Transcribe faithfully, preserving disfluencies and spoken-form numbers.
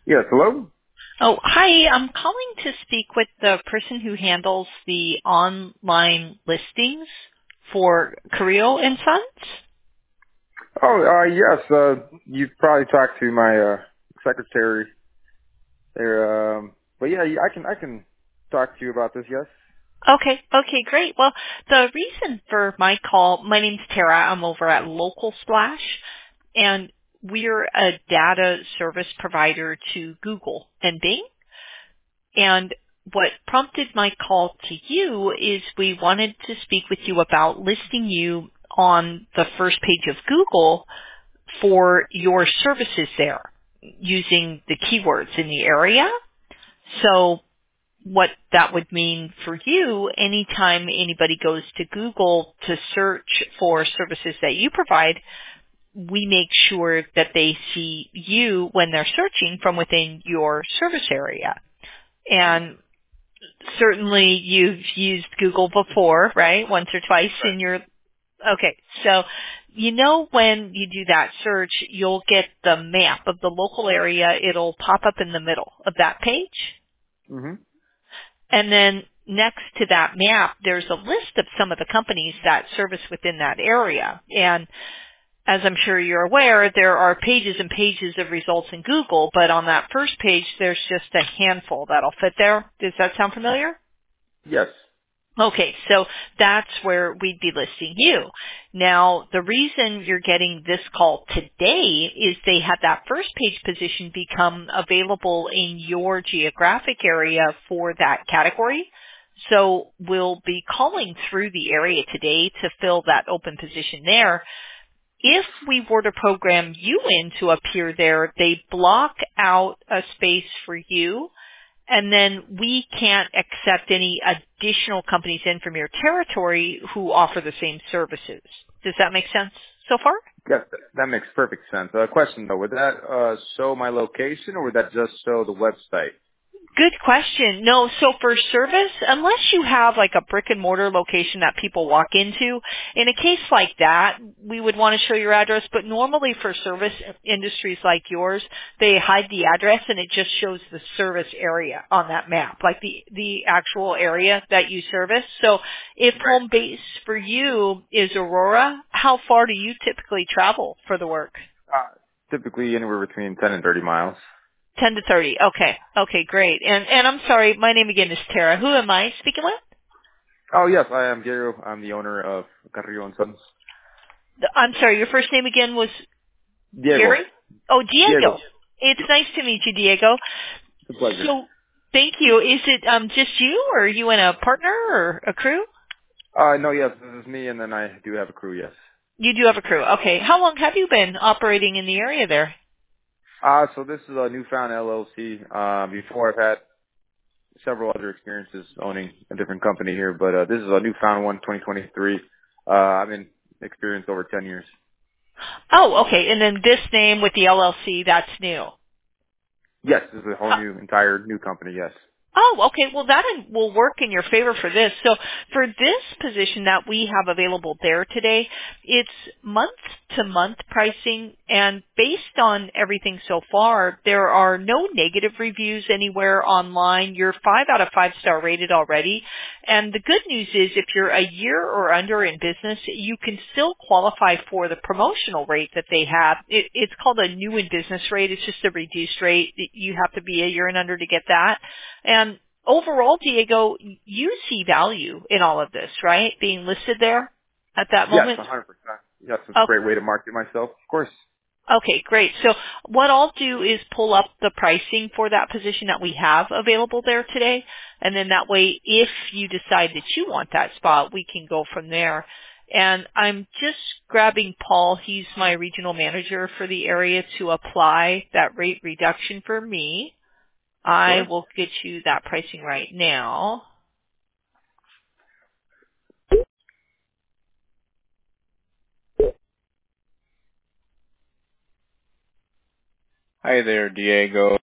Yes, hello? Oh, hi. I'm calling to speak with the person who handles the online listings for Carrillo and Sons. Oh, uh, yes, uh, you've probably talked to my, uh, secretary there, um, but yeah, I can, I can talk to you about this, yes? Okay, okay, great. Well, the reason for my call, my name's Tara. I'm over at Local Splash, and we're a data service provider to Google and Bing. And what prompted my call to you is we wanted to speak with you about listing you on the first page of Google for your services there using the keywords in the area. So what that would mean for you, anytime anybody goes to Google to search for services that you provide, we make sure that they see you when they're searching from within your service area. And certainly you've used Google before, right? Once or twice in Right. your, okay. So you know when you do that search, you'll get the map of the local area. It'll pop up in the middle of that page. Mm-hmm. And then next to that map, there's a list of some of the companies that service within that area. And as I'm sure you're aware, there are pages and pages of results in Google, but on that first page, there's just a handful that'll fit there. Does that sound familiar? Yes. Okay, so that's where we'd be listing you. Now, the reason you're getting this call today is they had that first page position become available in your geographic area for that category. So we'll be calling through the area today to fill that open position there. If we were to program you in to appear there, they block out a space for you, and then we can't accept any additional companies in from your territory who offer the same services. Does that make sense so far? Yes, that that makes perfect sense. Uh, question though, would that, uh, show my location or would that just show the website? Good question. No, so for service, unless you have like a brick and mortar location that people walk into, in a case like that, we would want to show your address, but normally for service industries like yours, they hide the address and it just shows the service area on that map, like the, the actual area that you service. So if Right. home base for you is Aurora, how far do you typically travel for the work? Uh, typically anywhere between ten and thirty miles. ten to thirty. Okay. Okay, great. And and I'm sorry, my name again is Tara. Who am I speaking with? Oh yes, I am Gary. I'm the owner of Carrillo and Sons. The- I'm sorry, your first name again was Diego. Gary? Oh, Diego. Diego. It's nice to meet you, Diego. It's a pleasure. So, thank you. Is it um just you, or are you and a partner or a crew? Uh, no, yes, this is me and then I do have a crew, yes. You do have a crew. Okay. How long have you been operating in the area there? Uh, so this is a newfound L L C. Uh, before I've had several other experiences owning a different company here, but uh, this is a newfound one, twenty twenty-three. Uh, I've been experienced over ten years. Oh, okay. And then this name with the L L C, that's new. Yes, this is a whole new, entire new company. Yes. Oh, okay. Well, that will work in your favor for this. So for this position that we have available there today, it's month-to-month pricing, and based on everything so far, there are no negative reviews anywhere online. You're five out of five star rated already. And the good news is if you're a year or under in business, you can still qualify for the promotional rate that they have. It, it's called a new in business rate. It's just a reduced rate. You have to be a year and under to get that. And overall, Diego, you see value in all of this, right? Being listed there at that Yes, moment. one hundred percent. Yes, it's a Oh, great way to market myself. Of course. okay, great. So what I'll do is pull up the pricing for that position that we have available there today. And then that way, if you decide that you want that spot, we can go from there. And I'm just grabbing Paul. He's my regional manager for the area to apply that rate reduction for me. I Sure. will get you that pricing right now. Hi there, Diego.